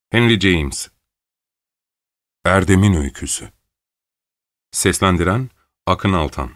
Henry James. Erdem'in Öyküsü. Seslendiren Akın Altan.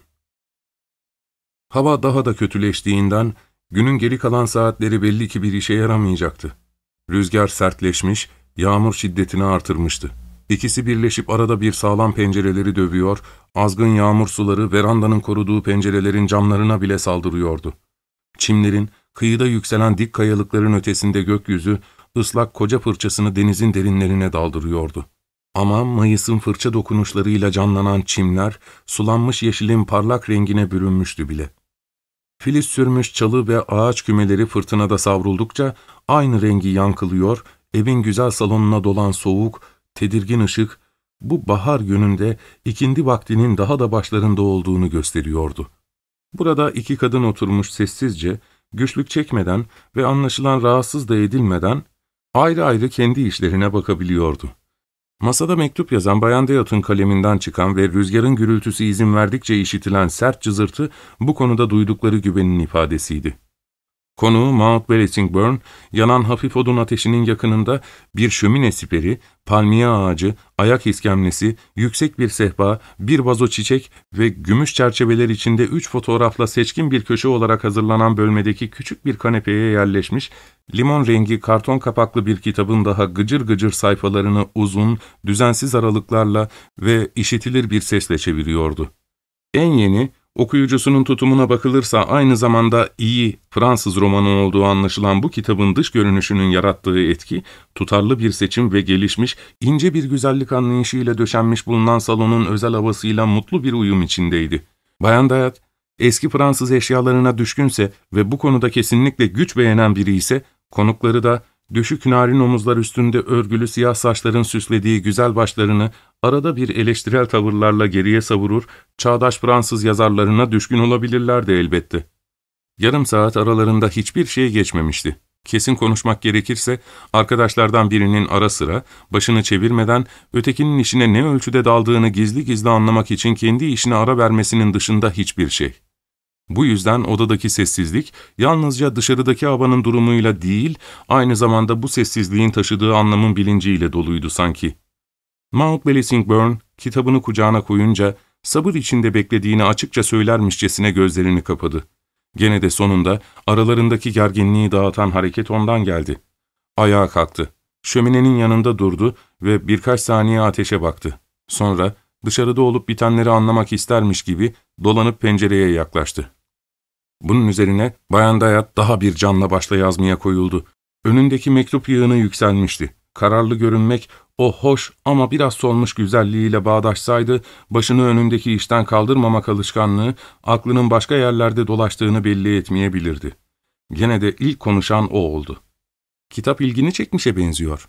Hava daha da kötüleştiğinden günün geri kalan saatleri belli ki bir işe yaramayacaktı. Rüzgar sertleşmiş, yağmur şiddetini artırmıştı. İkisi birleşip arada bir sağlam pencereleri dövüyor, azgın yağmur suları verandanın koruduğu pencerelerin camlarına bile saldırıyordu. Çimlerin, kıyıda yükselen dik kayalıkların ötesinde gökyüzü, ıslak koca fırçasını denizin derinlerine daldırıyordu. Ama Mayıs'ın fırça dokunuşlarıyla canlanan çimler, sulanmış yeşilin parlak rengine bürünmüştü bile. Filiz sürmüş çalı ve ağaç kümeleri fırtınada savruldukça aynı rengi yankılıyor, evin güzel salonuna dolan soğuk, tedirgin ışık, bu bahar gününde ikindi vaktinin daha da başlarında olduğunu gösteriyordu. Burada iki kadın oturmuş sessizce, güçlük çekmeden ve anlaşılan rahatsız da edilmeden, ayrı ayrı kendi işlerine bakabiliyordu. Masada mektup yazan Bayan Deyot'un kaleminden çıkan ve rüzgarın gürültüsü izin verdikçe işitilen sert cızırtı bu konuda duydukları güvenin ifadesiydi. Konuğu Mount Blessingbourne, yanan hafif odun ateşinin yakınında bir şömine siperi, palmiye ağacı, ayak iskemlesi, yüksek bir sehpa, bir vazo çiçek ve gümüş çerçeveler içinde 3 fotoğrafla seçkin bir köşe olarak hazırlanan bölmedeki küçük bir kanepeye yerleşmiş, limon rengi karton kapaklı bir kitabın daha gıcır gıcır sayfalarını uzun, düzensiz aralıklarla ve işitilir bir sesle çeviriyordu. En yeni, okuyucusunun tutumuna bakılırsa aynı zamanda iyi Fransız romanı olduğu anlaşılan bu kitabın dış görünüşünün yarattığı etki, tutarlı bir seçim ve gelişmiş, ince bir güzellik anlayışıyla döşenmiş bulunan salonun özel havasıyla mutlu bir uyum içindeydi. Bayan Dayat, eski Fransız eşyalarına düşkünse ve bu konuda kesinlikle güç beğenen biri ise, konukları da düşük narin omuzlar üstünde örgülü siyah saçların süslediği güzel başlarını arada bir eleştirel tavırlarla geriye savurur, çağdaş Fransız yazarlarına düşkün olabilirlerdi elbette. Yarım saat aralarında hiçbir şey geçmemişti. Kesin konuşmak gerekirse, arkadaşlardan birinin ara sıra, başını çevirmeden, ötekinin işine ne ölçüde daldığını gizli gizli anlamak için kendi işine ara vermesinin dışında hiçbir şey. Bu yüzden odadaki sessizlik, yalnızca dışarıdaki havanın durumuyla değil, aynı zamanda bu sessizliğin taşıdığı anlamın bilinciyle doluydu sanki. Mount Blessingbourne, kitabını kucağına koyunca, sabır içinde beklediğini açıkça söylermişçesine gözlerini kapadı. Gene de sonunda, aralarındaki gerginliği dağıtan hareket ondan geldi. Ayağa kalktı. Şöminenin yanında durdu ve birkaç saniye ateşe baktı. Sonra, dışarıda olup bitenleri anlamak istermiş gibi, dolanıp pencereye yaklaştı. Bunun üzerine Bayan Dayat daha bir canla başla yazmaya koyuldu. Önündeki mektup yığını yükselmişti. Kararlı görünmek, o hoş ama biraz solmuş güzelliğiyle bağdaşsaydı, başını önündeki işten kaldırmamak alışkanlığı, aklının başka yerlerde dolaştığını belli etmeyebilirdi. Gene de ilk konuşan o oldu. Kitap ilgini çekmişe benziyor.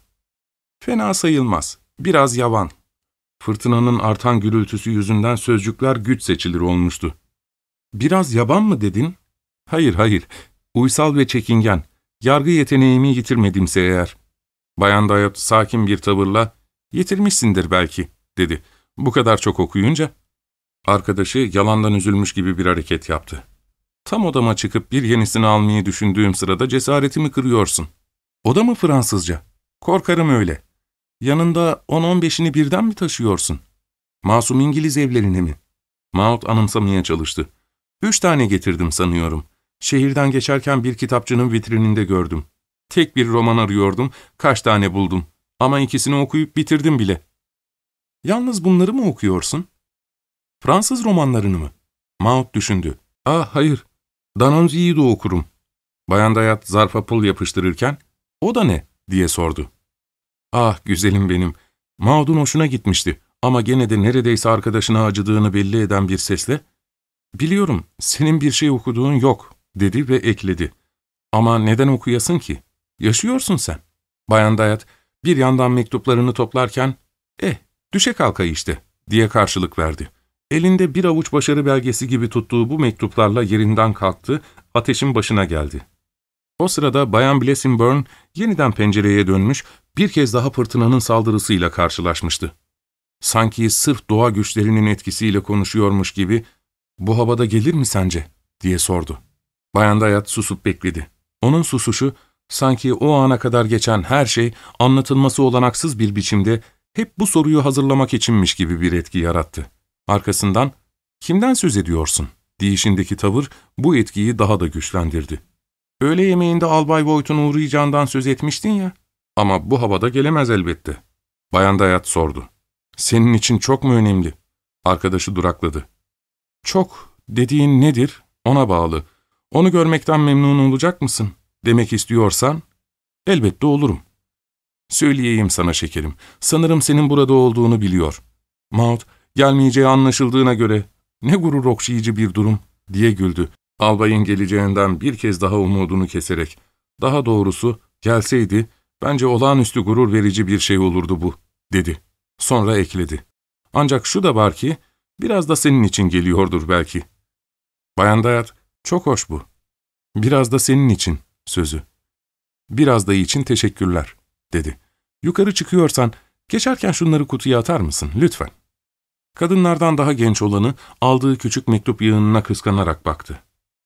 Fena sayılmaz, biraz yavan. Fırtınanın artan gürültüsü yüzünden sözcükler güç seçilir olmuştu. Biraz yaban mı dedin? Hayır, uysal ve çekingen, yargı yeteneğimi yitirmedimse eğer. Bayan Dayot sakin bir tavırla, yitirmişsindir belki, dedi. Bu kadar çok okuyunca. Arkadaşı yalandan üzülmüş gibi bir hareket yaptı. Tam odama çıkıp bir yenisini almayı düşündüğüm sırada cesaretimi kırıyorsun. O da mı Fransızca? Korkarım öyle. Yanında 10-15'ini birden mi taşıyorsun? Masum İngiliz evlerine mi? Maud anımsamaya çalıştı. 3 tane getirdim sanıyorum. Şehirden geçerken bir kitapçının vitrininde gördüm. Tek bir roman arıyordum, kaç tane buldum. Ama ikisini okuyup bitirdim bile. Yalnız bunları mı okuyorsun? Fransız romanlarını mı? Maud düşündü. Hayır, Danonzi'yi de okurum. Bayan Dayat zarfa pul yapıştırırken, o da ne? diye sordu. Güzelim benim. Maud'un hoşuna gitmişti ama gene de neredeyse arkadaşına acıdığını belli eden bir sesle, ''Biliyorum, senin bir şey okuduğun yok.'' dedi ve ekledi. ''Ama neden okuyasın ki? Yaşıyorsun sen.'' Bayan Dayat bir yandan mektuplarını toplarken, düşe kalkay işte, diye karşılık verdi. Elinde bir avuç başarı belgesi gibi tuttuğu bu mektuplarla yerinden kalktı, ateşin başına geldi. O sırada Bayan Blessingbourne yeniden pencereye dönmüş, bir kez daha fırtınanın saldırısıyla karşılaşmıştı. Sanki sırf doğa güçlerinin etkisiyle konuşuyormuş gibi, ''Bu havada gelir mi sence?'' diye sordu. Bayan Dayat susup bekledi. Onun susuşu, Sanki o ana kadar geçen her şey anlatılması olanaksız bir biçimde hep bu soruyu hazırlamak içinmiş gibi bir etki yarattı. Arkasından, "Kimden söz ediyorsun?" deyişindeki tavır bu etkiyi daha da güçlendirdi. "Öğle yemeğinde Albay Boyd'un uğrayacağından söz etmiştin ya." "Ama bu havada gelemez elbette." Bayan Dayat sordu. "Senin için çok mu önemli?" Arkadaşı durakladı. "Çok dediğin nedir? Ona bağlı. Onu görmekten memnun olacak mısın? Demek istiyorsan, elbette olurum." "Söyleyeyim sana şekerim, sanırım senin burada olduğunu biliyor. Maud, gelmeyeceği anlaşıldığına göre, ne gurur okşayıcı bir durum," diye güldü. Albayın geleceğinden bir kez daha umudunu keserek. "Daha doğrusu, gelseydi, bence olağanüstü gurur verici bir şey olurdu bu," dedi. Sonra ekledi. "Ancak şu da var ki, biraz da senin için geliyordur belki." Bayan Dayat, "Çok hoş bu. Biraz da senin için," sözü. "Biraz da için teşekkürler," dedi. "Yukarı çıkıyorsan, geçerken şunları kutuya atar mısın, lütfen?" Kadınlardan daha genç olanı, aldığı küçük mektup yığınına kıskanarak baktı.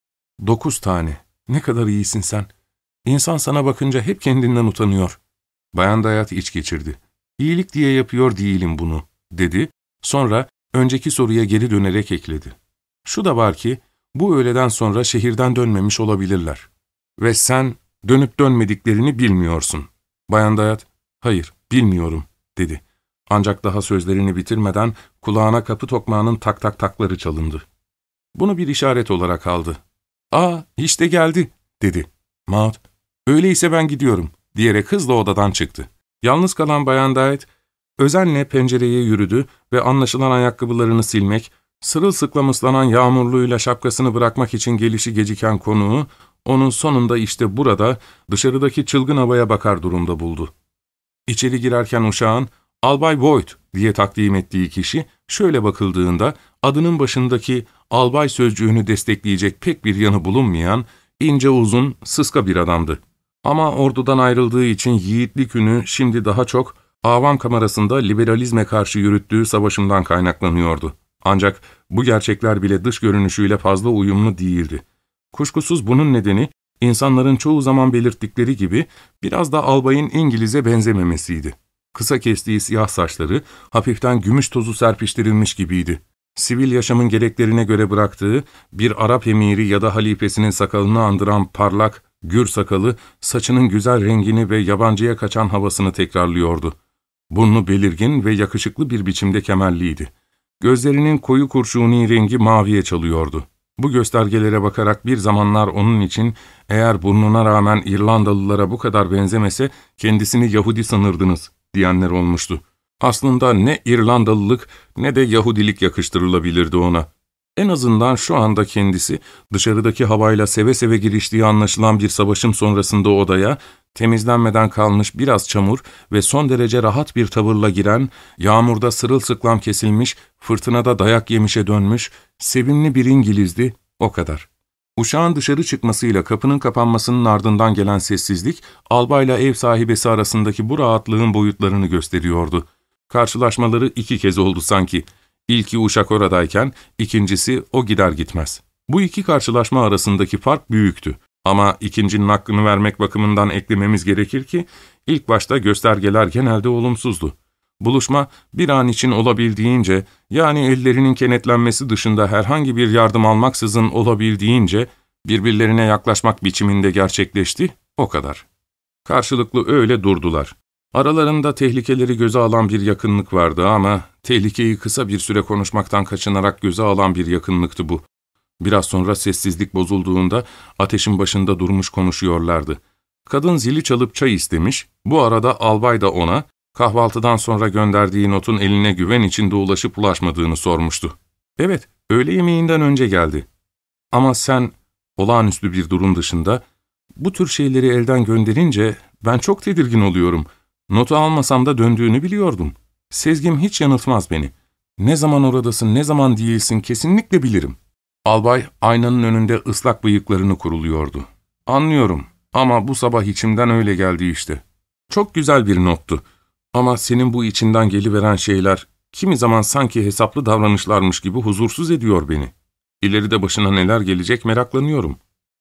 9 tane. Ne kadar iyisin sen. İnsan sana bakınca hep kendinden utanıyor." Bayan Dayat iç geçirdi. "İyilik diye yapıyor değilim bunu," dedi. Sonra önceki soruya geri dönerek ekledi. "Şu da var ki, bu öğleden sonra şehirden dönmemiş olabilirler. Ve sen dönüp dönmediklerini bilmiyorsun." Bayan Dayat, "Hayır, bilmiyorum," dedi. Ancak daha sözlerini bitirmeden kulağına kapı tokmağının tak tak takları çalındı. Bunu bir işaret olarak aldı. "Aa, işte geldi," dedi. Maud, "Öyleyse ben gidiyorum," diyerek hızla odadan çıktı. Yalnız kalan Bayan Dayat, özenle pencereye yürüdü ve anlaşılan ayakkabılarını silmek, sırılsıklam ıslanan yağmurluğuyla şapkasını bırakmak için gelişi geciken konuğu, onun sonunda işte burada, dışarıdaki çılgın havaya bakar durumda buldu. İçeri girerken uşağın, "Albay Boyd," diye takdim ettiği kişi, şöyle bakıldığında, adının başındaki albay sözcüğünü destekleyecek pek bir yanı bulunmayan, ince uzun, sıska bir adamdı. Ama ordudan ayrıldığı için yiğitlik ünü şimdi daha çok, avam kamerasında liberalizme karşı yürüttüğü savaşından kaynaklanıyordu. Ancak bu gerçekler bile dış görünüşüyle fazla uyumlu değildi. Kuşkusuz bunun nedeni, insanların çoğu zaman belirttikleri gibi, biraz da albayın İngiliz'e benzememesiydi. Kısa kestiği siyah saçları, hafiften gümüş tozu serpiştirilmiş gibiydi. Sivil yaşamın gereklerine göre bıraktığı, bir Arap emiri ya da halifesinin sakalını andıran parlak, gür sakalı, saçının güzel rengini ve yabancıya kaçan havasını tekrarlıyordu. Burnu belirgin ve yakışıklı bir biçimde kemerliydi. Gözlerinin koyu kurşuni rengi maviye çalıyordu. Bu göstergelere bakarak bir zamanlar onun için, eğer burnuna rağmen İrlandalılara bu kadar benzemese, kendisini Yahudi sanırdınız, diyenler olmuştu. Aslında ne İrlandalılık ne de Yahudilik yakıştırılabilirdi ona. En azından şu anda kendisi, dışarıdaki havayla seve seve giriştiği anlaşılan bir savaşım sonrasında odaya, temizlenmeden kalmış biraz çamur ve son derece rahat bir tavırla giren, yağmurda sırılsıklam kesilmiş, fırtınada dayak yemişe dönmüş, sevimli bir İngilizdi, o kadar. Uşağın dışarı çıkmasıyla kapının kapanmasının ardından gelen sessizlik, albayla ev sahibesi arasındaki bu rahatlığın boyutlarını gösteriyordu. Karşılaşmaları 2 kez oldu sanki. İlki uşak oradayken, ikincisi o gider gitmez. Bu 2 karşılaşma arasındaki fark büyüktü. Ama ikincinin hakkını vermek bakımından eklememiz gerekir ki, ilk başta göstergeler genelde olumsuzdu. Buluşma bir an için olabildiğince, yani ellerinin kenetlenmesi dışında herhangi bir yardım almaksızın olabildiğince, birbirlerine yaklaşmak biçiminde gerçekleşti, o kadar. Karşılıklı öyle durdular. Aralarında tehlikeleri göze alan bir yakınlık vardı ama tehlikeyi kısa bir süre konuşmaktan kaçınarak göze alan bir yakınlıktı bu. Biraz sonra sessizlik bozulduğunda ateşin başında durmuş konuşuyorlardı. Kadın zili çalıp çay istemiş, bu arada albay da ona, kahvaltıdan sonra gönderdiği notun eline güven içinde ulaşıp ulaşmadığını sormuştu. "Evet, öğle yemeğinden önce geldi. Ama sen, olağanüstü bir durum dışında, bu tür şeyleri elden gönderince ben çok tedirgin oluyorum. Notu almasam da döndüğünü biliyordum. Sezgim hiç yanıltmaz beni. Ne zaman oradasın, ne zaman değilsin kesinlikle bilirim." Albay, aynanın önünde ıslak bıyıklarını kuruluyordu. "Anlıyorum ama bu sabah içimden öyle geldi işte. Çok güzel bir nottu. Ama senin bu içinden geliveren şeyler, kimi zaman sanki hesaplı davranışlarmış gibi huzursuz ediyor beni. İleride başına neler gelecek meraklanıyorum."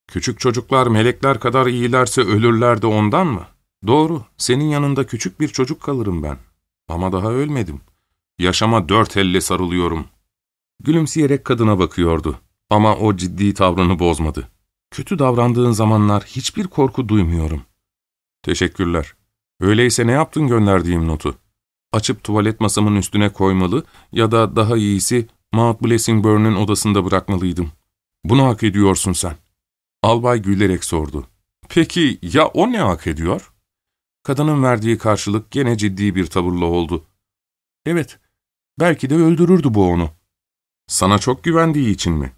Küçük çocuklar melekler kadar iyilerse ölürler de ondan mı? Doğru, senin yanında küçük bir çocuk kalırım ben. Ama daha ölmedim. Yaşama dört elle sarılıyorum. Gülümseyerek kadına bakıyordu. Ama o ciddi tavrını bozmadı. Kötü davrandığın zamanlar hiçbir korku duymuyorum. Teşekkürler. Öyleyse ne yaptın gönderdiğim notu? Açıp tuvalet masamın üstüne koymalı ya da daha iyisi Mount Blessingbourne'un odasında bırakmalıydım. Bunu hak ediyorsun sen. Albay gülerek sordu. Peki ya o ne hak ediyor? Kadının verdiği karşılık gene ciddi bir tavırla oldu. Evet, belki de öldürürdü bu onu. Sana çok güvendiği için mi?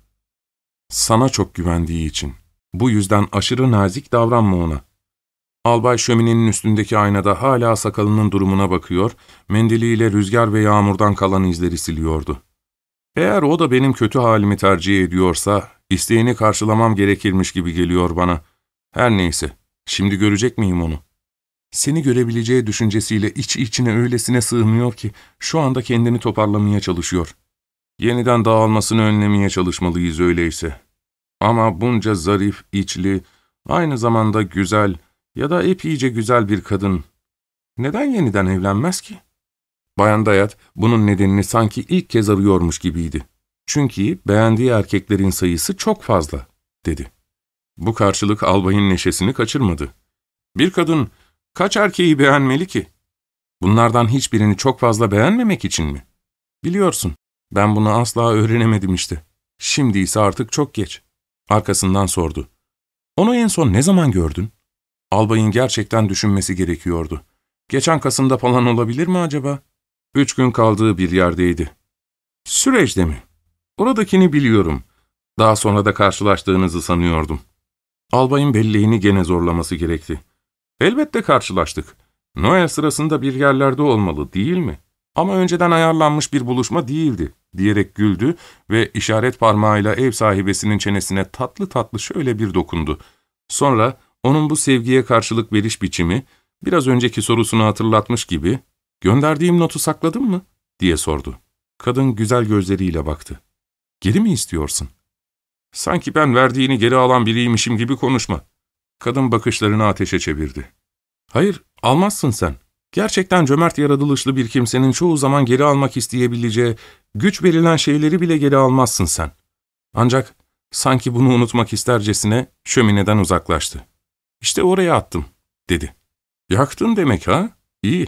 Sana çok güvendiği için. Bu yüzden aşırı nazik davranma ona. Albay şöminenin üstündeki aynada hala sakalının durumuna bakıyor, mendiliyle rüzgar ve yağmurdan kalan izleri siliyordu. Eğer o da benim kötü halimi tercih ediyorsa, isteğini karşılamam gerekirmiş gibi geliyor bana. Her neyse, şimdi görecek miyim onu? Seni görebileceği düşüncesiyle içine öylesine sığmıyor ki, şu anda kendini toparlamaya çalışıyor. Yeniden dağılmasını önlemeye çalışmalıyız öyleyse. Ama bunca zarif, içli, aynı zamanda güzel ya da epeyce güzel bir kadın neden yeniden evlenmez ki? Bayan Dayat bunun nedenini sanki ilk kez arıyormuş gibiydi. Çünkü beğendiği erkeklerin sayısı çok fazla, dedi. Bu karşılık albayın neşesini kaçırmadı. Bir kadın kaç erkeği beğenmeli ki? Bunlardan hiçbirini çok fazla beğenmemek için mi? Biliyorsun, ben bunu asla öğrenemedim işte. Şimdi ise artık çok geç. Arkasından sordu. Onu en son ne zaman gördün? Albayın gerçekten düşünmesi gerekiyordu. Geçen Kasım'da falan olabilir mi acaba? 3 gün kaldığı bir yerdeydi. Süreçte mi? Oradakini biliyorum. Daha sonra da karşılaştığınızı sanıyordum. Albayın belleğini gene zorlaması gerekti. Elbette karşılaştık. Noel sırasında bir yerlerde olmalı, değil mi? Ama önceden ayarlanmış bir buluşma değildi, diyerek güldü ve işaret parmağıyla ev sahibesinin çenesine tatlı tatlı şöyle bir dokundu. Sonra onun bu sevgiye karşılık veriş biçimi, biraz önceki sorusunu hatırlatmış gibi, ''Gönderdiğim notu sakladın mı?'' diye sordu. Kadın güzel gözleriyle baktı. ''Geri mi istiyorsun?'' ''Sanki ben verdiğini geri alan biriymişim gibi konuşma.'' Kadın bakışlarını ateşe çevirdi. ''Hayır, almazsın sen. Gerçekten cömert yaratılışlı bir kimsenin çoğu zaman geri almak isteyebileceği, güç verilen şeyleri bile geri almazsın sen. Ancak sanki bunu unutmak istercesine şömineden uzaklaştı. ''İşte oraya attım.'' dedi. ''Yaktın demek ha? İyi.''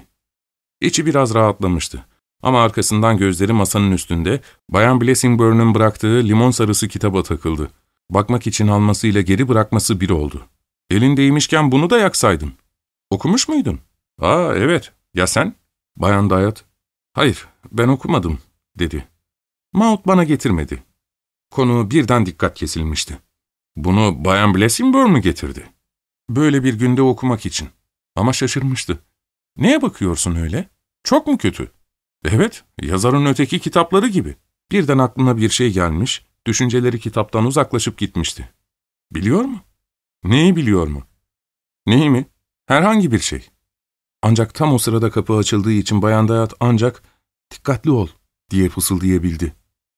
İçi biraz rahatlamıştı. Ama arkasından gözleri masanın üstünde, Bayan Blessingbourne'un bıraktığı limon sarısı kitaba takıldı. Bakmak için almasıyla geri bırakması bir oldu. ''Elindeymişken bunu da yaksaydın. Okumuş muydun?'' ''Aa, evet. Ya sen?'' Bayan Dayat, ''Hayır, ben okumadım.'' dedi. ''Maud bana getirmedi.'' Konu birden dikkat kesilmişti. ''Bunu Bayan Blessingbourne mu getirdi?'' Böyle bir günde okumak için. Ama şaşırmıştı. ''Neye bakıyorsun öyle? Çok mu kötü?'' ''Evet, yazarın öteki kitapları gibi.'' Birden aklına bir şey gelmiş, düşünceleri kitaptan uzaklaşıp gitmişti. ''Biliyor mu?'' ''Neyi biliyor mu?'' ''Neyi mi? Herhangi bir şey.'' Ancak tam o sırada kapı açıldığı için Bayan Dayat ancak ''Dikkatli ol.'' diye fısıldayabildi.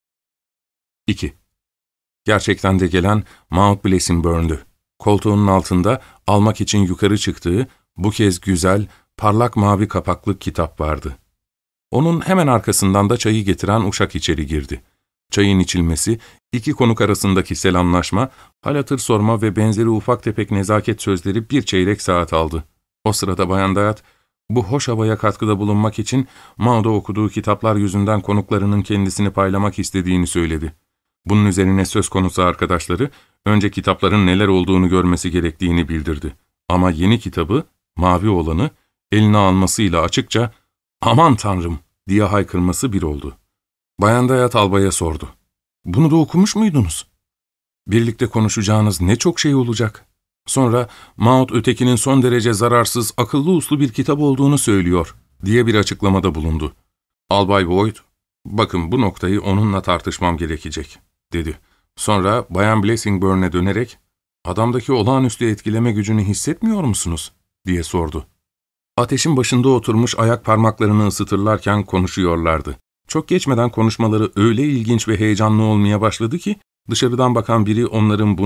2. Gerçekten de gelen Mount Blessingbourne'dü. Koltuğunun altında almak için yukarı çıktığı, bu kez güzel, parlak mavi kapaklı kitap vardı. Onun hemen arkasından da çayı getiren uşak içeri girdi. Çayın içilmesi, iki konuk arasındaki selamlaşma, hal hatır sorma ve benzeri ufak tefek nezaket sözleri bir çeyrek saat aldı. O sırada Bayan Dayat, bu hoş havaya katkıda bulunmak için Maud'a okuduğu kitaplar yüzünden konuklarının kendisini paylamak istediğini söyledi. Bunun üzerine söz konusu arkadaşları, önce kitapların neler olduğunu görmesi gerektiğini bildirdi. Ama yeni kitabı, mavi olanı, eline almasıyla açıkça ''Aman Tanrım!'' diye haykırması bir oldu. Bayan Dayat albaya sordu. ''Bunu da okumuş muydunuz?'' ''Birlikte konuşacağınız ne çok şey olacak.'' Sonra Maud ötekinin son derece zararsız, akıllı uslu bir kitap olduğunu söylüyor diye bir açıklamada bulundu. Albay Boyd, ''Bakın bu noktayı onunla tartışmam gerekecek.'' dedi. Sonra Bayan Blessingbourne'e dönerek ''Adamdaki olağanüstü etkileme gücünü hissetmiyor musunuz?'' diye sordu. Ateşin başında oturmuş ayak parmaklarını ısıtırlarken konuşuyorlardı. Çok geçmeden konuşmaları öyle ilginç ve heyecanlı olmaya başladı ki, dışarıdan bakan biri onların bunu,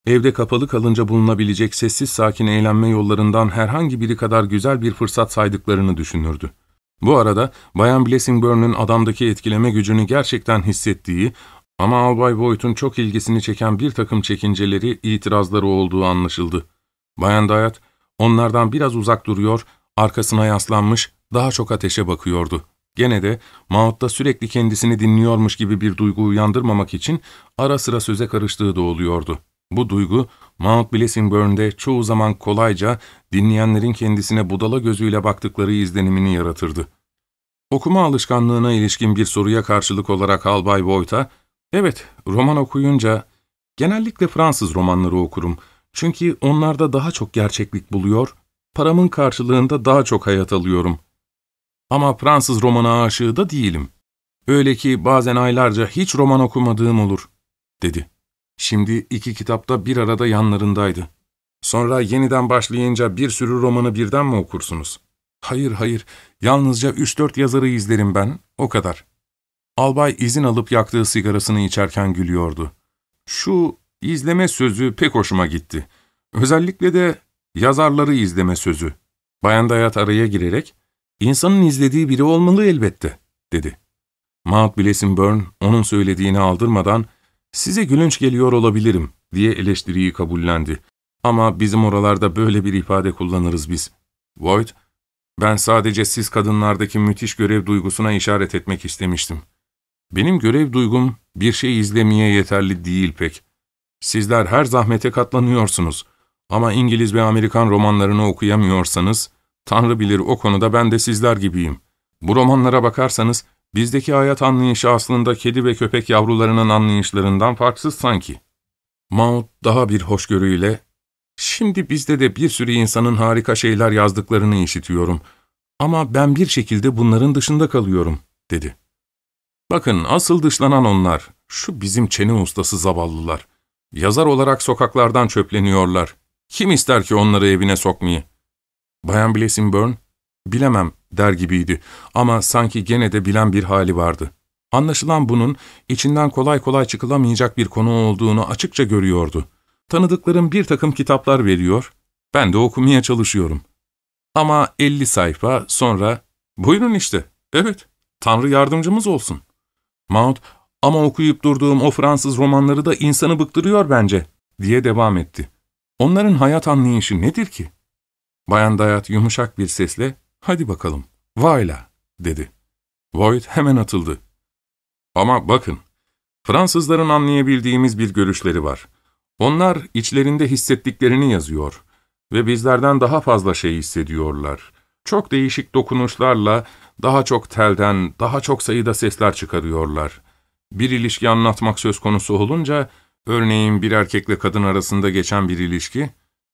Evde kapalı kalınca bulunabilecek sessiz sakin eğlenme yollarından herhangi biri kadar güzel bir fırsat saydıklarını düşünürdü. Bu arada Bayan Blessingburn'un adamdaki etkileme gücünü gerçekten hissettiği ama Albay Boyd'un çok ilgisini çeken bir takım çekinceleri, itirazları olduğu anlaşıldı. Bayan Dayat onlardan biraz uzak duruyor, arkasına yaslanmış, daha çok ateşe bakıyordu. Gene de Maud'da sürekli kendisini dinliyormuş gibi bir duygu uyandırmamak için ara sıra söze karıştığı da oluyordu. Bu duygu, Maud Blessingbourne'de çoğu zaman kolayca dinleyenlerin kendisine budala gözüyle baktıkları izlenimini yaratırdı. Okuma alışkanlığına ilişkin bir soruya karşılık olarak Albay Boyd'a, "Evet, roman okuyunca genellikle Fransız romanları okurum. Çünkü onlarda daha çok gerçeklik buluyor, paramın karşılığında daha çok hayat alıyorum. Ama Fransız romanı aşığı da değilim. Öyle ki bazen aylarca hiç roman okumadığım olur," dedi. Şimdi iki kitap da bir arada yanlarındaydı. "Sonra yeniden başlayınca bir sürü romanı birden mi okursunuz?" "Hayır, hayır. Yalnızca 3-4 yazarı izlerim ben, o kadar." Albay izin alıp yaktığı sigarasını içerken gülüyordu. "Şu izleme sözü pek hoşuma gitti. Özellikle de yazarları izleme sözü." Bayan Dayat araya girerek, "İnsanın izlediği biri olmalı elbette," dedi. Maud Blessingbourne onun söylediğini aldırmadan, "Size gülünç geliyor olabilirim," diye eleştiriyi kabullendi. "Ama bizim oralarda böyle bir ifade kullanırız biz." Boyd, "Ben sadece siz kadınlardaki müthiş görev duygusuna işaret etmek istemiştim. Benim görev duygum bir şey izlemeye yeterli değil pek. Sizler her zahmete katlanıyorsunuz ama İngiliz ve Amerikan romanlarını okuyamıyorsanız, Tanrı bilir o konuda ben de sizler gibiyim. Bu romanlara bakarsanız, bizdeki hayat anlayışı aslında kedi ve köpek yavrularının anlayışlarından farksız sanki." Maud daha bir hoşgörüyle, "Şimdi bizde de bir sürü insanın harika şeyler yazdıklarını işitiyorum. Ama ben bir şekilde bunların dışında kalıyorum," dedi. "Bakın, asıl dışlanan onlar, şu bizim çene ustası zavallılar. Yazar olarak sokaklardan çöpleniyorlar. Kim ister ki onları evine sokmayı?" Bayan Blessingbourne, "Bilemem," der gibiydi ama sanki gene de bilen bir hali vardı. Anlaşılan bunun içinden kolay kolay çıkılamayacak bir konu olduğunu açıkça görüyordu. "Tanıdıklarım bir takım kitaplar veriyor, ben de okumaya çalışıyorum. Ama 50 sayfa sonra, buyurun işte, evet, Tanrı yardımcımız olsun." Maud, "Ama okuyup durduğum o Fransız romanları da insanı bıktırıyor bence," diye devam etti. "Onların hayat anlayışı nedir ki?" Bayan Dayat yumuşak bir sesle, "Hadi bakalım, vayla," dedi. Boyd hemen atıldı. "Ama bakın, Fransızların anlayabildiğimiz bir görüşleri var. Onlar içlerinde hissettiklerini yazıyor ve bizlerden daha fazla şey hissediyorlar. Çok değişik dokunuşlarla, daha çok telden, daha çok sayıda sesler çıkarıyorlar. Bir ilişki anlatmak söz konusu olunca, örneğin bir erkekle kadın arasında geçen bir ilişki,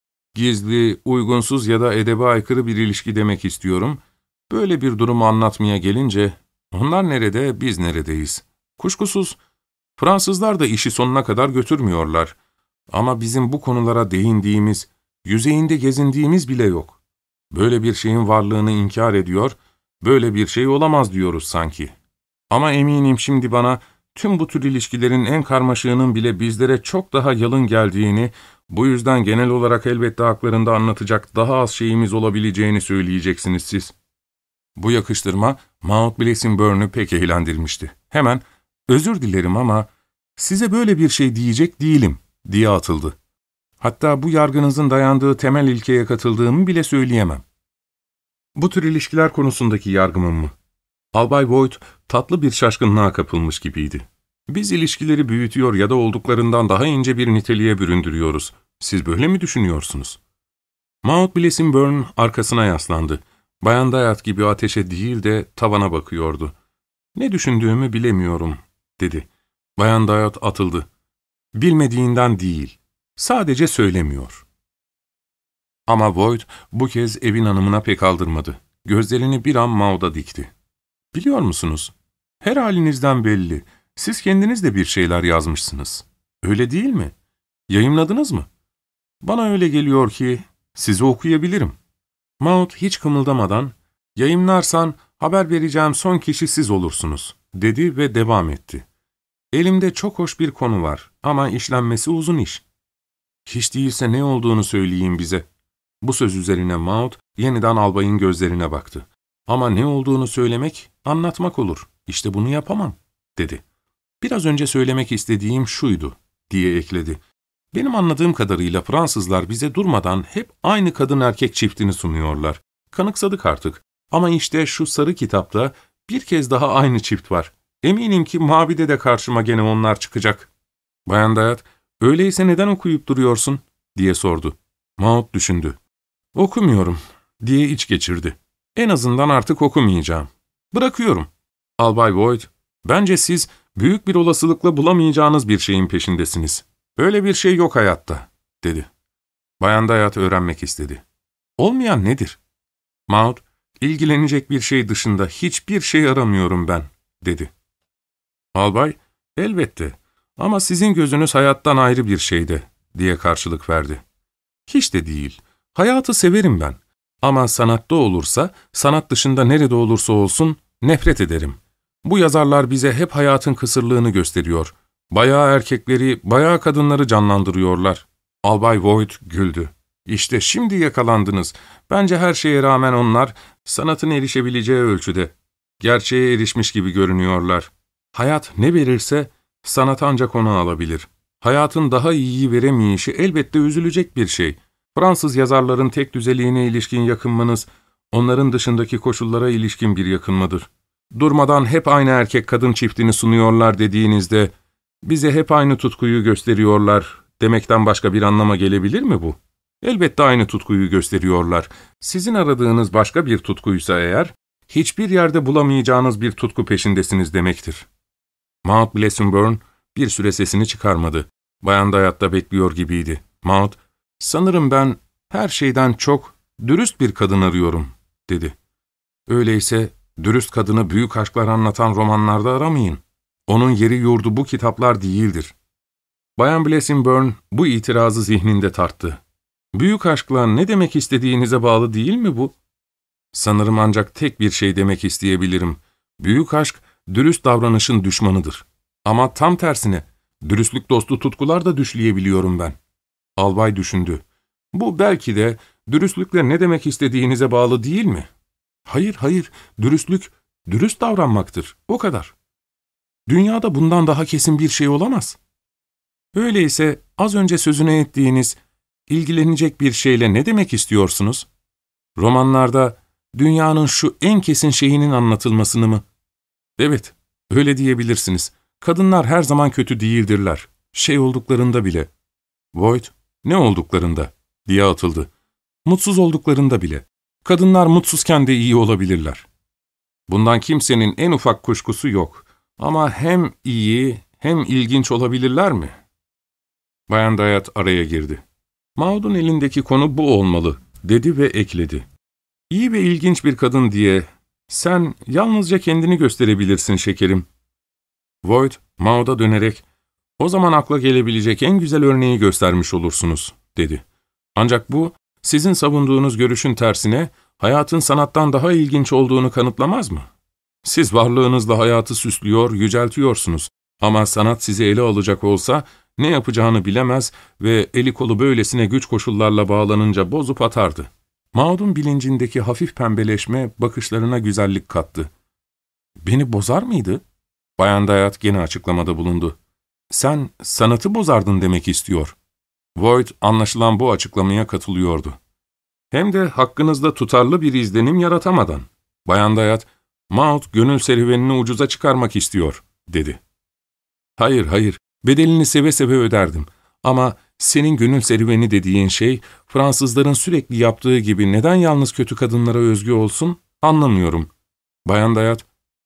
gizli, uygunsuz ya da edebe aykırı bir ilişki demek istiyorum. Böyle bir durumu anlatmaya gelince, onlar nerede, biz neredeyiz? Kuşkusuz, Fransızlar da işi sonuna kadar götürmüyorlar. Ama bizim bu konulara değindiğimiz, yüzeyinde gezindiğimiz bile yok. Böyle bir şeyin varlığını inkar ediyor, böyle bir şey olamaz diyoruz sanki. Ama eminim şimdi bana, tüm bu tür ilişkilerin en karmaşığının bile bizlere çok daha yalın geldiğini, bu yüzden genel olarak elbette haklarında anlatacak daha az şeyimiz olabileceğini söyleyeceksiniz siz." Bu yakıştırma Maud Blessingbourne'u pek eğlendirmişti. Hemen, "Özür dilerim ama size böyle bir şey diyecek değilim," diye atıldı. "Hatta bu yargınızın dayandığı temel ilkeye katıldığımı bile söyleyemem." "Bu tür ilişkiler konusundaki yargımın mı?" Albay Boyd tatlı bir şaşkınlığa kapılmış gibiydi. "Biz ilişkileri büyütüyor ya da olduklarından daha ince bir niteliğe büründürüyoruz. Siz böyle mi düşünüyorsunuz?" Maud Blessingbourne arkasına yaslandı. Bayan Dayat gibi ateşe değil de tavana bakıyordu. "Ne düşündüğümü bilemiyorum," dedi. Bayan Dayat atıldı. "Bilmediğinden değil, sadece söylemiyor." Ama Boyd bu kez evin hanımına pek aldırmadı. Gözlerini bir an Maud'a dikti. "Biliyor musunuz, her halinizden belli, siz kendiniz de bir şeyler yazmışsınız. Öyle değil mi? Yayımladınız mı? Bana öyle geliyor ki sizi okuyabilirim." Maud hiç kımıldamadan, "Yayımlarsan haber vereceğim son kişi siz olursunuz," dedi ve devam etti. "Elimde çok hoş bir konu var ama işlenmesi uzun iş. Hiç değilse ne olduğunu söyleyin bize. Bu söz üzerine Maud yeniden albayın gözlerine baktı. Ama ne olduğunu söylemek, anlatmak olur. İşte bunu yapamam, dedi. Biraz önce söylemek istediğim şuydu, diye ekledi. Benim anladığım kadarıyla Fransızlar bize durmadan hep aynı kadın erkek çiftini sunuyorlar. Kanıksadık artık. Ama işte şu sarı kitapta bir kez daha aynı çift var. Eminim ki mavide de karşıma gene onlar çıkacak. Bayan Dayat, öyleyse neden okuyup duruyorsun, diye sordu. Maud düşündü. Okumuyorum, diye iç geçirdi. En azından artık okumayacağım. Bırakıyorum. Albay Boyd, bence siz büyük bir olasılıkla bulamayacağınız bir şeyin peşindesiniz. Öyle bir şey yok hayatta, dedi. Bayan Dayat öğrenmek istedi. Olmayan nedir? Maud, ilgilenecek bir şey dışında hiçbir şey aramıyorum ben, dedi. Albay, elbette ama sizin gözünüz hayattan ayrı bir şeyde, diye karşılık verdi. Hiç de değil. Hayatı severim ben. Ama sanatta olursa, sanat dışında nerede olursa olsun nefret ederim. Bu yazarlar bize hep hayatın kısırlığını gösteriyor. Bayağı erkekleri, bayağı kadınları canlandırıyorlar. Albay Boyd güldü. İşte şimdi yakalandınız. Bence her şeye rağmen onlar, sanatın erişebileceği ölçüde, gerçeğe erişmiş gibi görünüyorlar. Hayat ne verirse, sanat ancak onu alabilir. Hayatın daha iyiyi veremeyişi elbette üzülecek bir şey. Fransız yazarların tek düzeliğine ilişkin yakınmanız, onların dışındaki koşullara ilişkin bir yakınmadır. Durmadan hep aynı erkek-kadın çiftini sunuyorlar dediğinizde, bize hep aynı tutkuyu gösteriyorlar demekten başka bir anlama gelebilir mi bu? Elbette aynı tutkuyu gösteriyorlar. Sizin aradığınız başka bir tutkuysa eğer, hiçbir yerde bulamayacağınız bir tutku peşindesiniz demektir. Maud Blesingbourne bir süre sesini çıkarmadı. Bayan Dayat'ta bekliyor gibiydi. Maud, sanırım ben her şeyden çok dürüst bir kadın arıyorum, dedi. Öyleyse dürüst kadını büyük aşklar anlatan romanlarda aramayın. Onun yeri yurdu bu kitaplar değildir. Bayan Blesingbourne bu itirazı zihninde tarttı. Büyük aşkla ne demek istediğinize bağlı değil mi bu? Sanırım ancak tek bir şey demek isteyebilirim. Büyük aşk, dürüst davranışın düşmanıdır. Ama tam tersine, dürüstlük dostu tutkular da düşleyebiliyorum ben. Albay düşündü. Bu belki de dürüstlükle ne demek istediğinize bağlı değil mi? Hayır, dürüstlük, dürüst davranmaktır, o kadar. Dünyada bundan daha kesin bir şey olamaz. Öyleyse az önce sözüne ettiğiniz, ilgilenecek bir şeyle ne demek istiyorsunuz? Romanlarda dünyanın şu en kesin şeyinin anlatılmasını mı? Evet, öyle diyebilirsiniz. Kadınlar her zaman kötü değildirler. Şey olduklarında bile. Boyd, ne olduklarında? Diye atıldı. Mutsuz olduklarında bile. Kadınlar mutsuzken de iyi olabilirler. Bundan kimsenin en ufak kuşkusu yok. Ama hem iyi hem ilginç olabilirler mi? Bayan Dayat araya girdi. Maud'un elindeki konu bu olmalı, dedi ve ekledi. İyi ve ilginç bir kadın diye, sen yalnızca kendini gösterebilirsin şekerim. Boyd, Maud'a dönerek, o zaman akla gelebilecek en güzel örneği göstermiş olursunuz, dedi. Ancak bu, sizin savunduğunuz görüşün tersine, hayatın sanattan daha ilginç olduğunu kanıtlamaz mı? Siz varlığınızla hayatı süslüyor, yüceltiyorsunuz. Ama sanat sizi ele alacak olsa, ne yapacağını bilemez ve eli kolu böylesine güç koşullarla bağlanınca bozup atardı. Maud'un bilincindeki hafif pembeleşme bakışlarına güzellik kattı. Beni bozar mıydı? Bayan Dayat gene açıklamada bulundu. Sen sanatı bozardın demek istiyor. Boyd anlaşılan bu açıklamaya katılıyordu. Hem de hakkınızda tutarlı bir izlenim yaratamadan. Bayan Dayat, Maud gönül serüvenini ucuza çıkarmak istiyor, dedi. Hayır, bedelini seve seve öderdim. Ama senin gönül serüveni dediğin şey, Fransızların sürekli yaptığı gibi neden yalnız kötü kadınlara özgü olsun, anlamıyorum. Bayan Dayat,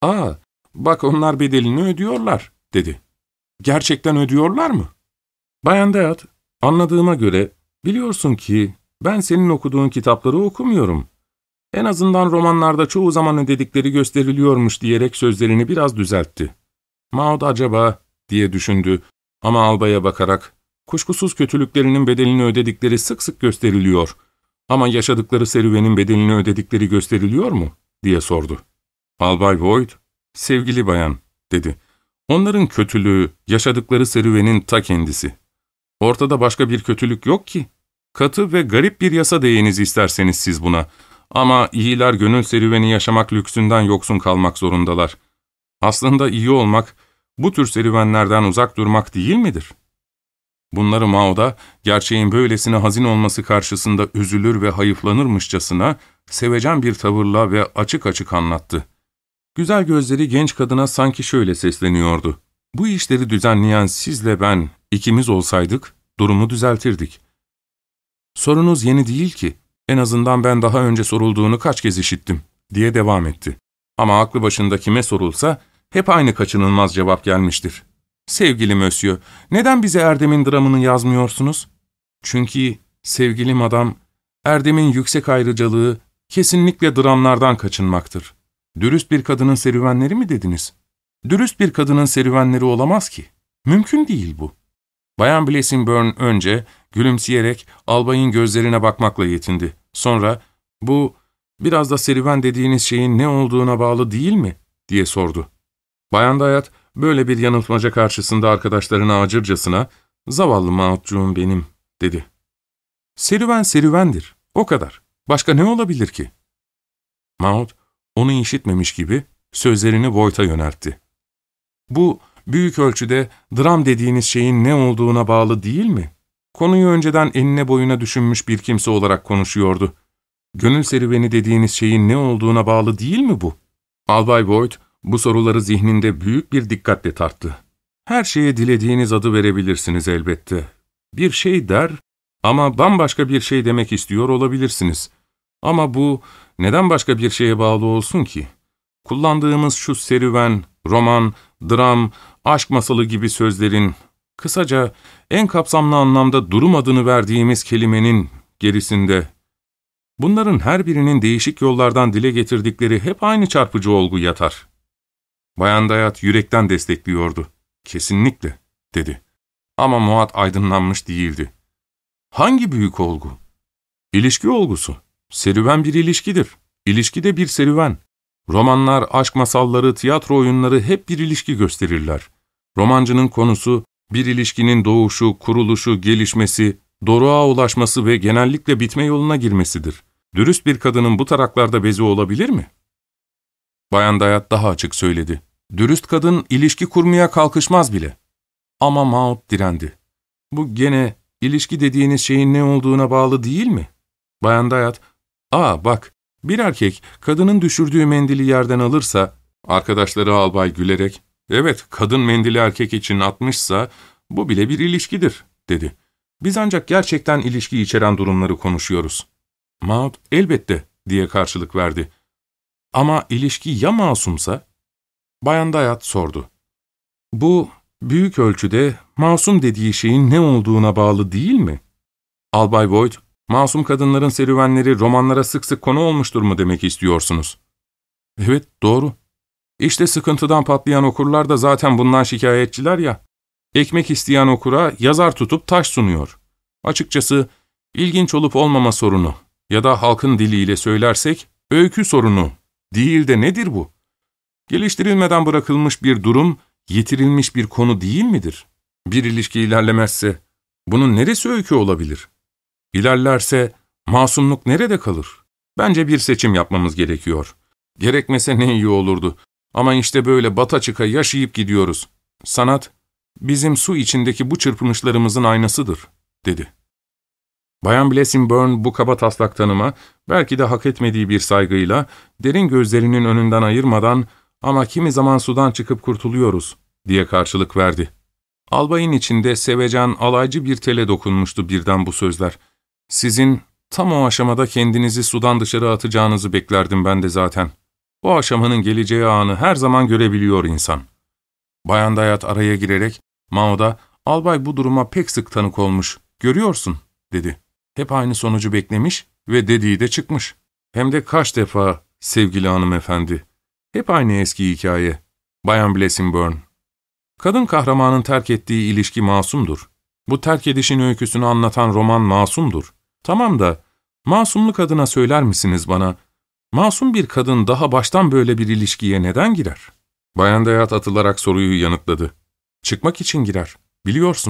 bak onlar bedelini ödüyorlar, dedi. Gerçekten ödüyorlar mı? Bayan Dayat, anladığıma göre, biliyorsun ki ben senin okuduğun kitapları okumuyorum. En azından romanlarda çoğu zaman ödedikleri gösteriliyormuş diyerek sözlerini biraz düzeltti. Maud acaba diye düşündü ama albaya bakarak, kuşkusuz kötülüklerinin bedelini ödedikleri sık sık gösteriliyor. Ama yaşadıkları serüvenin bedelini ödedikleri gösteriliyor mu? Diye sordu. Albay Boyd, sevgili bayan, dedi. Onların kötülüğü, yaşadıkları serüvenin ta kendisi. Ortada başka bir kötülük yok ki. Katı ve garip bir yasa deyiniz isterseniz siz buna. Ama iyiler gönül serüveni yaşamak lüksünden yoksun kalmak zorundalar. Aslında iyi olmak, bu tür serüvenlerden uzak durmak değil midir? Bunları Mao'da, gerçeğin böylesine hazin olması karşısında üzülür ve hayıflanırmışçasına, sevecen bir tavırla ve açık açık anlattı. Güzel gözleri genç kadına sanki şöyle sesleniyordu. Bu işleri düzenleyen sizle ben, ikimiz olsaydık, durumu düzeltirdik. Sorunuz yeni değil ki, en azından ben daha önce sorulduğunu kaç kez işittim, diye devam etti. Ama aklı başında kime sorulsa, hep aynı kaçınılmaz cevap gelmiştir. Sevgili Mösyö, neden bize Erdem'in dramını yazmıyorsunuz? Çünkü, sevgili madam, Erdem'in yüksek ayrıcalığı kesinlikle dramlardan kaçınmaktır. Dürüst bir kadının serüvenleri mi dediniz? Dürüst bir kadının serüvenleri olamaz ki. Mümkün değil bu. Bayan Blessingburn önce, gülümseyerek albayın gözlerine bakmakla yetindi. Sonra, bu, biraz da serüven dediğiniz şeyin ne olduğuna bağlı değil mi? Diye sordu. Bayan Dayat, böyle bir yanıltmaca karşısında arkadaşlarına acırcasına, ''Zavallı Maudcuğum benim.'' dedi. ''Serüven serüvendir, o kadar. Başka ne olabilir ki?'' Maud, onu işitmemiş gibi sözlerini Voight'a yöneltti. ''Bu, büyük ölçüde dram dediğiniz şeyin ne olduğuna bağlı değil mi? Konuyu önceden enine boyuna düşünmüş bir kimse olarak konuşuyordu. Gönül serüveni dediğiniz şeyin ne olduğuna bağlı değil mi bu?'' Albay Voight, bu soruları zihninde büyük bir dikkatle tarttı. Her şeye dilediğiniz adı verebilirsiniz elbette. Bir şey der ama bambaşka bir şey demek istiyor olabilirsiniz. Ama bu neden başka bir şeye bağlı olsun ki? Kullandığımız şu serüven, roman, dram, aşk masalı gibi sözlerin, kısaca en kapsamlı anlamda durum adını verdiğimiz kelimenin gerisinde, bunların her birinin değişik yollardan dile getirdikleri hep aynı çarpıcı olgu yatar. Bayan Dayat yürekten destekliyordu. ''Kesinlikle.'' dedi. Ama Muat aydınlanmış değildi. ''Hangi büyük olgu?'' ''İlişki olgusu. Serüven bir ilişkidir. İlişki de bir serüven. Romanlar, aşk masalları, tiyatro oyunları hep bir ilişki gösterirler. Romancının konusu, bir ilişkinin doğuşu, kuruluşu, gelişmesi, doruğa ulaşması ve genellikle bitme yoluna girmesidir. Dürüst bir kadının bu taraklarda bezi olabilir mi?'' Bayan Dayat daha açık söyledi. ''Dürüst kadın ilişki kurmaya kalkışmaz bile.'' Ama Maud direndi. ''Bu gene ilişki dediğiniz şeyin ne olduğuna bağlı değil mi?'' Bayan Dayat, bak, bir erkek kadının düşürdüğü mendili yerden alırsa, arkadaşları albay gülerek, ''Evet, kadın mendili erkek için atmışsa, bu bile bir ilişkidir.'' dedi. ''Biz ancak gerçekten ilişki içeren durumları konuşuyoruz.'' Maud, ''Elbette.'' diye karşılık verdi. ''Ama ilişki ya masumsa?'' Bayan Dayat sordu. ''Bu, büyük ölçüde masum dediği şeyin ne olduğuna bağlı değil mi?'' Albay Voight, ''Masum kadınların serüvenleri romanlara sık sık konu olmuştur mu demek istiyorsunuz?'' ''Evet, doğru. İşte sıkıntıdan patlayan okurlar da zaten bundan şikayetçiler ya. Ekmek isteyen okura yazar tutup taş sunuyor. Açıkçası ilginç olup olmama sorunu ya da halkın diliyle söylersek öykü sorunu değil de nedir bu? Geliştirilmeden bırakılmış bir durum, yitirilmiş bir konu değil midir? Bir ilişki ilerlemezse bunun neresi öykü olabilir? İlerlerse masumluk nerede kalır? Bence bir seçim yapmamız gerekiyor. Gerekmese ne iyi olurdu. Ama işte böyle bata çıka yaşayıp gidiyoruz. Sanat, bizim su içindeki bu çırpınışlarımızın aynasıdır, dedi. Bayan Blessingburn bu kaba taslak tanıma, belki de hak etmediği bir saygıyla, derin gözlerinin önünden ayırmadan, ''Ama kimi zaman sudan çıkıp kurtuluyoruz.'' diye karşılık verdi. Albayın içinde sevecen, alaycı bir tele dokunmuştu birden bu sözler. ''Sizin tam o aşamada kendinizi sudan dışarı atacağınızı beklerdim ben de zaten. O aşamanın geleceği anı her zaman görebiliyor insan.'' Bayan Dayat araya girerek, Mao'da, ''Albay bu duruma pek sık tanık olmuş, görüyorsun.'' dedi. Hep aynı sonucu beklemiş ve dediği de çıkmış. Hem de kaç defa sevgili hanımefendi. Hep aynı eski hikaye. Bayan Blessingburn. Kadın kahramanın terk ettiği ilişki masumdur. Bu terk edişin öyküsünü anlatan roman masumdur. Tamam da, masumluk adına söyler misiniz bana, masum bir kadın daha baştan böyle bir ilişkiye neden girer? Bayan Dayat atılarak soruyu yanıtladı. Çıkmak için girer, biliyorsunuz.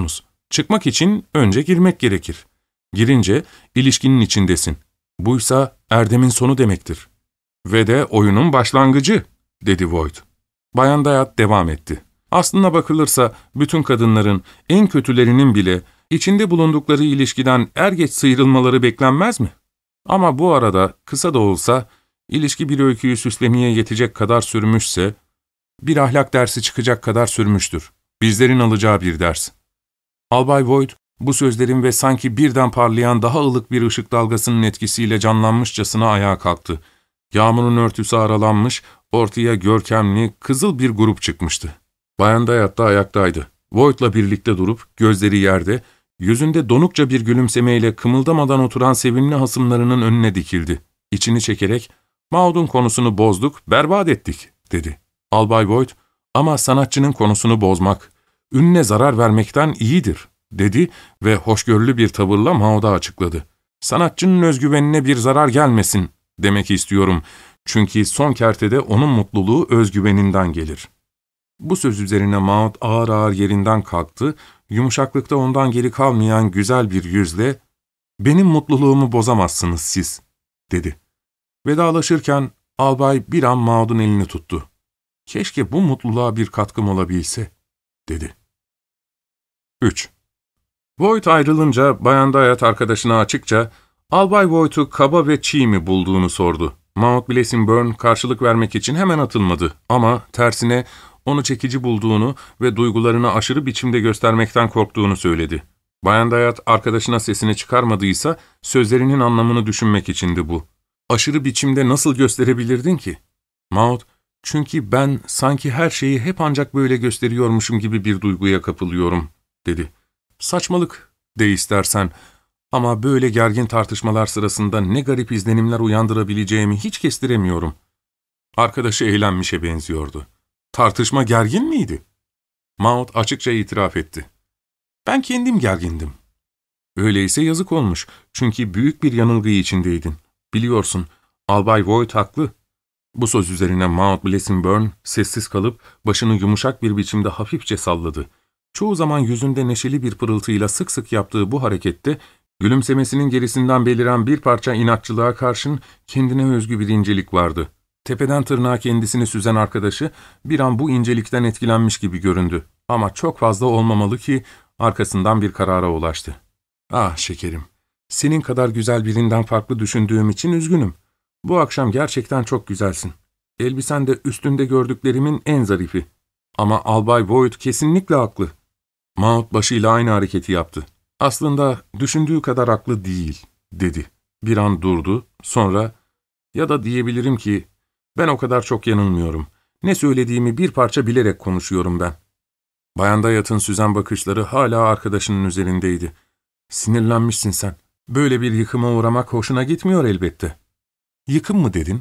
Çıkmak için önce girmek gerekir. Girince ilişkinin içindesin. Buysa erdemin sonu demektir. Ve de oyunun başlangıcı, dedi Voight. Bayan Dayat devam etti. Aslına bakılırsa bütün kadınların, en kötülerinin bile içinde bulundukları ilişkiden er geç sıyrılmaları beklenmez mi? Ama bu arada kısa da olsa ilişki bir öyküyü süslemeye yetecek kadar sürmüşse, bir ahlak dersi çıkacak kadar sürmüştür. Bizlerin alacağı bir ders. Albay Voight, bu sözlerin ve sanki birden parlayan daha ılık bir ışık dalgasının etkisiyle canlanmışçasına ayağa kalktı. Yağmurun örtüsü aralanmış, ortaya görkemli, kızıl bir grup çıkmıştı. Bayan Dayat da ayaktaydı. Voight'la birlikte durup, gözleri yerde, yüzünde donukça bir gülümsemeyle kımıldamadan oturan sevimli hasımlarının önüne dikildi. İçini çekerek, "Maud'un konusunu bozduk, berbat ettik," dedi. Albay Voight, "Ama sanatçının konusunu bozmak, ününe zarar vermekten iyidir," dedi ve hoşgörülü bir tavırla Maud'a açıkladı. "Sanatçının özgüvenine bir zarar gelmesin demek istiyorum. Çünkü son kertede onun mutluluğu özgüveninden gelir." Bu söz üzerine Maud ağır ağır yerinden kalktı, yumuşaklıkta ondan geri kalmayan güzel bir yüzle, "Benim mutluluğumu bozamazsınız siz," dedi. Vedalaşırken albay bir an Maud'un elini tuttu. "Keşke bu mutluluğa bir katkım olabilse," dedi. 3. Voight ayrılınca Bayan Dayat arkadaşına açıkça, Albay Voight'u kaba ve çiğ mi bulduğunu sordu. Maud Blessingburn karşılık vermek için hemen atılmadı ama tersine onu çekici bulduğunu ve duygularını aşırı biçimde göstermekten korktuğunu söyledi. Bayan Dayat arkadaşına sesini çıkarmadıysa sözlerinin anlamını düşünmek içindi bu. "Aşırı biçimde nasıl gösterebilirdin ki?" Maud, "Çünkü ben sanki her şeyi hep ancak böyle gösteriyormuşum gibi bir duyguya kapılıyorum," dedi. "Saçmalık de istersen ama böyle gergin tartışmalar sırasında ne garip izlenimler uyandırabileceğimi hiç kestiremiyorum." Arkadaşı eğlenmişe benziyordu. "Tartışma gergin miydi?" Maud açıkça itiraf etti. "Ben kendim gergindim." "Öyleyse yazık olmuş çünkü büyük bir yanılgı içindeydin. Biliyorsun, Albay Voight haklı." Bu söz üzerine Maud Blessingburn sessiz kalıp başını yumuşak bir biçimde hafifçe salladı. Çoğu zaman yüzünde neşeli bir pırıltıyla sık sık yaptığı bu harekette, gülümsemesinin gerisinden beliren bir parça inatçılığa karşın kendine özgü bir incelik vardı. Tepeden tırnağa kendisini süzen arkadaşı bir an bu incelikten etkilenmiş gibi göründü. Ama çok fazla olmamalı ki arkasından bir karara ulaştı. "Ah şekerim, senin kadar güzel birinden farklı düşündüğüm için üzgünüm. Bu akşam gerçekten çok güzelsin. Elbisen de üstünde gördüklerimin en zarifi. Ama Albay Voight kesinlikle haklı." Maud başıyla aynı hareketi yaptı. "Aslında düşündüğü kadar haklı değil," dedi. Bir an durdu, sonra, "Ya da diyebilirim ki, ben o kadar çok yanılmıyorum. Ne söylediğimi bir parça bilerek konuşuyorum ben." Bayan Dayat'ın süzen bakışları hala arkadaşının üzerindeydi. "Sinirlenmişsin sen. Böyle bir yıkıma uğramak hoşuna gitmiyor elbette." "Yıkım mı dedin?"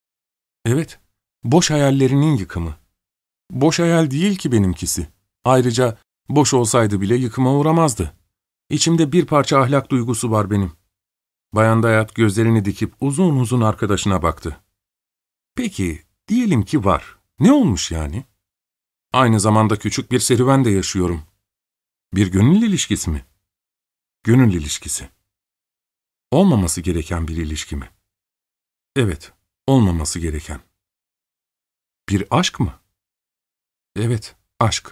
"Evet, boş hayallerinin yıkımı." "Boş hayal değil ki benimkisi. Ayrıca boş olsaydı bile yıkıma uğramazdı. İçimde bir parça ahlak duygusu var benim." Bayan Dayat gözlerini dikip uzun uzun arkadaşına baktı. "Peki, diyelim ki var. Ne olmuş yani?" "Aynı zamanda küçük bir serüven de yaşıyorum." "Bir gönül ilişkisi mi?" "Gönül ilişkisi." "Olmaması gereken bir ilişki mi?" "Evet, olmaması gereken." "Bir aşk mı?" "Evet, aşk."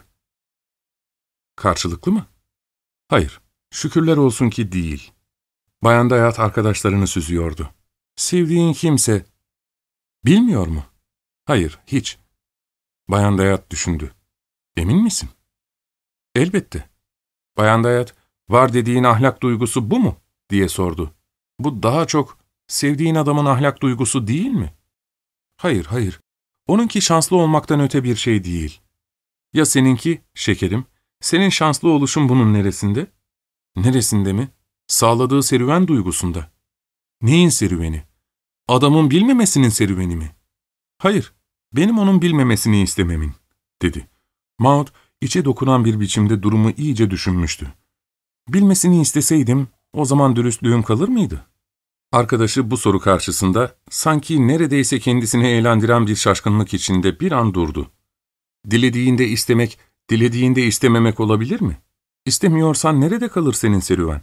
"Karşılıklı mı?" "Hayır, şükürler olsun ki değil." Bayan Dayat arkadaşlarını süzüyordu. "Sevdiğin kimse..." "Bilmiyor mu?" "Hayır, hiç." Bayan Dayat düşündü. "Emin misin?" "Elbette." Bayan Dayat, "Var dediğin ahlak duygusu bu mu?" diye sordu. "Bu daha çok sevdiğin adamın ahlak duygusu değil mi?" "Hayır, hayır. Onunki şanslı olmaktan öte bir şey değil." "Ya seninki, şekerim? Senin şanslı oluşun bunun neresinde?" "Neresinde mi? Sağladığı serüven duygusunda." "Neyin serüveni? Adamın bilmemesinin serüveni mi?" "Hayır, benim onun bilmemesini istememin," dedi. Maud, içe dokunan bir biçimde durumu iyice düşünmüştü. "Bilmesini isteseydim, o zaman dürüstlüğüm kalır mıydı?" Arkadaşı bu soru karşısında, sanki neredeyse kendisini eğlendiren bir şaşkınlık içinde bir an durdu. "Dilediğinde istemek, dilediğinde istememek olabilir mi?" İstemiyorsan nerede kalır senin serüven?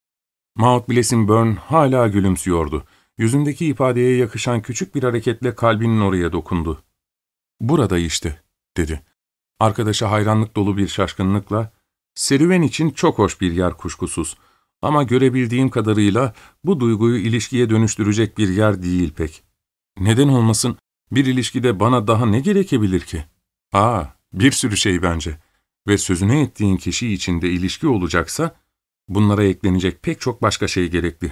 Maud Blessingburn hala gülümsüyordu. Yüzündeki ifadeye yakışan küçük bir hareketle kalbinin oraya dokundu. ''Burada işte.'' dedi. Arkadaşa hayranlık dolu bir şaşkınlıkla, ''Serüven için çok hoş bir yer kuşkusuz. Ama görebildiğim kadarıyla bu duyguyu ilişkiye dönüştürecek bir yer değil pek. Neden olmasın, bir ilişkide bana daha ne gerekebilir ki? Bir sürü şey bence. Ve sözüne ettiğin kişi için de ilişki olacaksa, bunlara eklenecek pek çok başka şey gerekli.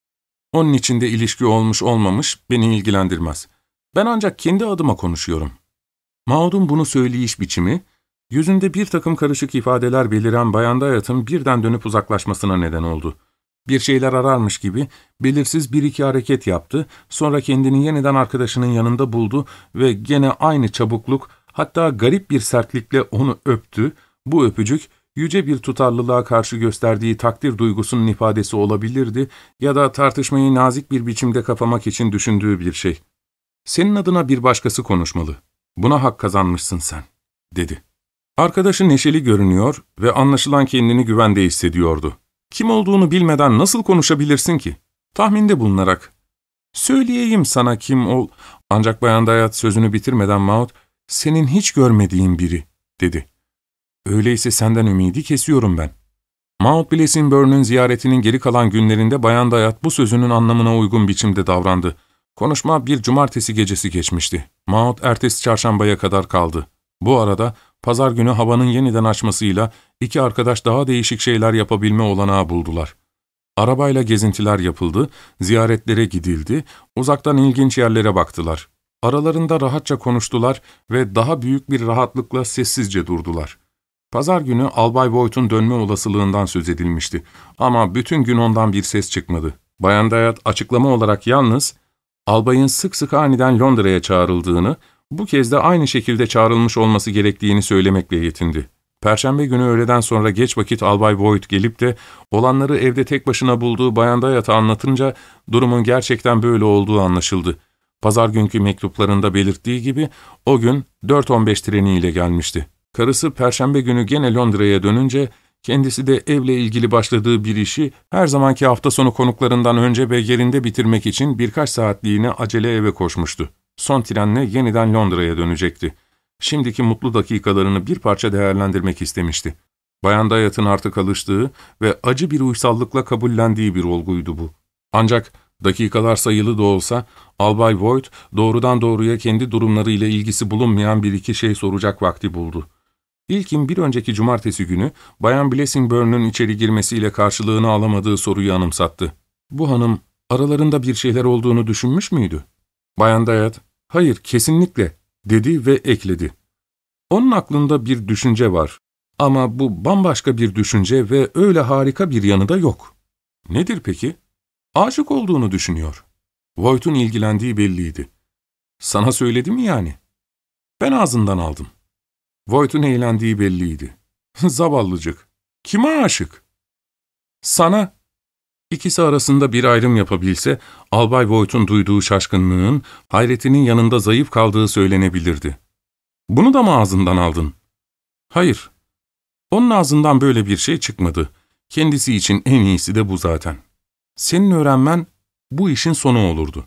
Onun için de ilişki olmuş olmamış beni ilgilendirmez. Ben ancak kendi adıma konuşuyorum.'' Maud'un bunu söyleyiş biçimi, yüzünde bir takım karışık ifadeler beliren Bayan Dayat'ın birden dönüp uzaklaşmasına neden oldu. Bir şeyler ararmış gibi belirsiz bir iki hareket yaptı, sonra kendini yeniden arkadaşının yanında buldu ve gene aynı çabukluk, hatta garip bir sertlikle onu öptü. Bu öpücük, yüce bir tutarlılığa karşı gösterdiği takdir duygusunun ifadesi olabilirdi ya da tartışmayı nazik bir biçimde kapamak için düşündüğü bir şey. ''Senin adına bir başkası konuşmalı. Buna hak kazanmışsın sen.'' dedi. Arkadaşı neşeli görünüyor ve anlaşılan kendini güvende hissediyordu. Kim olduğunu bilmeden nasıl konuşabilirsin ki? Tahminde bulunarak. ''Söyleyeyim sana kim ol...'' Ancak Bayan Dayat sözünü bitirmeden Maud, ''Senin hiç görmediğin biri.'' dedi. ''Öyleyse senden ümidi kesiyorum ben.'' Maud Blessingburn'un ziyaretinin geri kalan günlerinde Bayan Dayat bu sözünün anlamına uygun biçimde davrandı. Konuşma bir cumartesi gecesi geçmişti. Maud ertesi çarşambaya kadar kaldı. Bu arada pazar günü havanın yeniden açmasıyla iki arkadaş daha değişik şeyler yapabilme olanağı buldular. Arabayla gezintiler yapıldı, ziyaretlere gidildi, uzaktan ilginç yerlere baktılar. Aralarında rahatça konuştular ve daha büyük bir rahatlıkla sessizce durdular. Pazar günü Albay Voight'un dönme olasılığından söz edilmişti ama bütün gün ondan bir ses çıkmadı. Bayan Dayat açıklama olarak yalnız, albayın sık sık aniden Londra'ya çağrıldığını, bu kez de aynı şekilde çağrılmış olması gerektiğini söylemekle yetindi. Perşembe günü öğleden sonra geç vakit Albay Voigt gelip de olanları evde tek başına bulduğu Bayan Dayat'a anlatınca durumun gerçekten böyle olduğu anlaşıldı. Pazar günkü mektuplarında belirttiği gibi o gün 4:15 treniyle gelmişti. Karısı Perşembe günü gene Londra'ya dönünce kendisi de evle ilgili başladığı bir işi her zamanki hafta sonu konuklarından önce ve yerinde bitirmek için birkaç saatliğine acele eve koşmuştu. Son trenle yeniden Londra'ya dönecekti. Şimdiki mutlu dakikalarını bir parça değerlendirmek istemişti. Bayan Dayat'ın artık alıştığı ve acı bir uysallıkla kabullendiği bir olguydu bu. Ancak dakikalar sayılı da olsa Albay Voigt doğrudan doğruya kendi durumlarıyla ilgisi bulunmayan bir iki şey soracak vakti buldu. İlkin bir önceki cumartesi günü Bayan Blessingburn'un içeri girmesiyle karşılığını alamadığı soruyu anımsattı. Bu hanım aralarında bir şeyler olduğunu düşünmüş müydü? Bayan Dayat, ''Hayır, kesinlikle.'' dedi ve ekledi. ''Onun aklında bir düşünce var ama bu bambaşka bir düşünce ve öyle harika bir yanı da yok.'' ''Nedir peki?'' ''Aşık olduğunu düşünüyor.'' Voight'un ilgilendiği belliydi. ''Sana söyledi mi yani?'' ''Ben ağzından aldım.'' Voight'un eğlendiği belliydi. ''Zavallıcık. Kime aşık?'' ''Sana.'' İkisi arasında bir ayrım yapabilse, Albay Voight'un duyduğu şaşkınlığın, hayretinin yanında zayıf kaldığı söylenebilirdi. ''Bunu da mı ağzından aldın?'' ''Hayır. Onun ağzından böyle bir şey çıkmadı. Kendisi için en iyisi de bu zaten. Senin öğrenmen bu işin sonu olurdu.''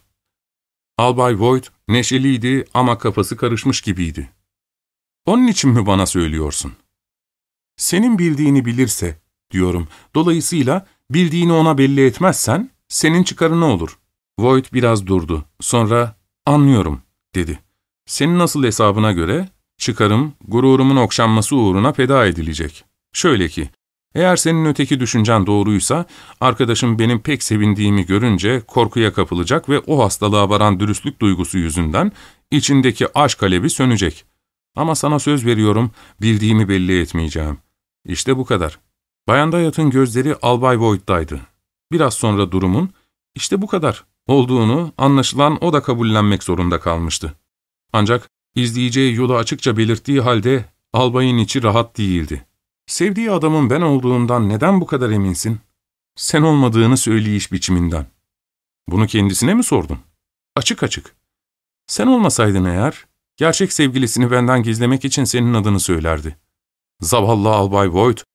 Albay Voigt neşeliydi ama kafası karışmış gibiydi. ''Onun için mi bana söylüyorsun?'' ''Senin bildiğini bilirse, diyorum. Dolayısıyla bildiğini ona belli etmezsen, senin çıkarına olur.'' Voigt biraz durdu. Sonra, ''Anlıyorum.'' dedi. ''Senin nasıl hesabına göre, çıkarım, gururumun okşanması uğruna feda edilecek. Şöyle ki, eğer senin öteki düşüncen doğruysa, arkadaşım benim pek sevindiğimi görünce korkuya kapılacak ve o hastalığa varan dürüstlük duygusu yüzünden içindeki aşk alevi sönecek. Ama sana söz veriyorum, bildiğimi belli etmeyeceğim. İşte bu kadar.'' Bayan Dayat'ın gözleri Albay Voigt'taydı. Biraz sonra durumun, işte bu kadar olduğunu anlaşılan o da kabullenmek zorunda kalmıştı. Ancak izleyeceği yolu açıkça belirttiği halde albayın içi rahat değildi. ''Sevdiği adamın ben olduğundan neden bu kadar eminsin?'' ''Sen olmadığını söyleyiş biçiminden.'' ''Bunu kendisine mi sordun?'' ''Açık açık.'' ''Sen olmasaydın eğer, gerçek sevgilisini benden gizlemek için senin adını söylerdi.'' Zavallı Albay Voigt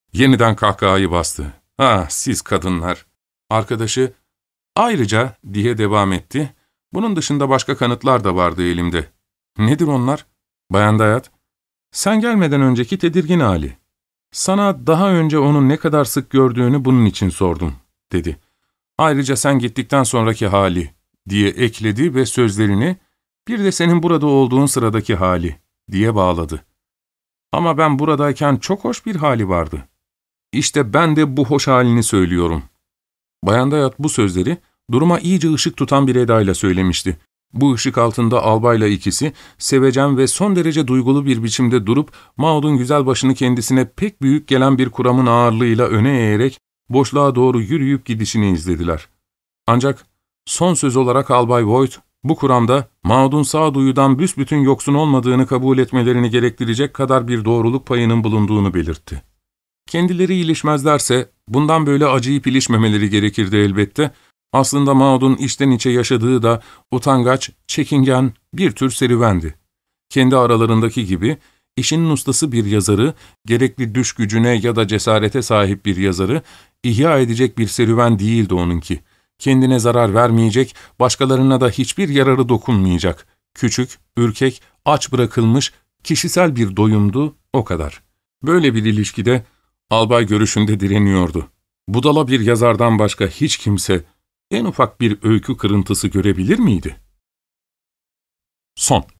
Yeniden kahkahayı bastı. "Ah, siz kadınlar." Arkadaşı, "Ayrıca," diye devam etti, "bunun dışında başka kanıtlar da vardı elimde." "Nedir onlar?" "Bayan Dayat, sen gelmeden önceki tedirgin hali. Sana daha önce onu ne kadar sık gördüğünü bunun için sordum," dedi. "Ayrıca sen gittikten sonraki hali," diye ekledi ve sözlerini, "bir de senin burada olduğun sıradaki hali," diye bağladı. "Ama ben buradayken çok hoş bir hali vardı." "İşte ben de bu hoş halini söylüyorum." Bayan Dayat bu sözleri duruma iyice ışık tutan bir edayla söylemişti. Bu ışık altında albayla ikisi, sevecen ve son derece duygulu bir biçimde durup, Maud'un güzel başını kendisine pek büyük gelen bir kuramın ağırlığıyla öne eğerek, boşluğa doğru yürüyüp gidişini izlediler. Ancak son söz olarak Albay Voigt, bu kuramda Maud'un sağduyudan büsbütün yoksun olmadığını kabul etmelerini gerektirecek kadar bir doğruluk payının bulunduğunu belirtti. Kendileri ilişmezlerse, bundan böyle acıyıp ilişmemeleri gerekirdi elbette. Aslında Maud'un içten içe yaşadığı da utangaç, çekingen bir tür serüvendi. Kendi aralarındaki gibi, işinin ustası bir yazarı, gerekli düş gücüne ya da cesarete sahip bir yazarı, ihya edecek bir serüven değildi onunki. Kendine zarar vermeyecek, başkalarına da hiçbir yararı dokunmayacak. Küçük, ürkek, aç bırakılmış, kişisel bir doyumdu, o kadar. Böyle bir ilişkide, albay görüşünde direniyordu. Budala bir yazardan başka hiç kimse, en ufak bir öykü kırıntısı görebilir miydi? Son.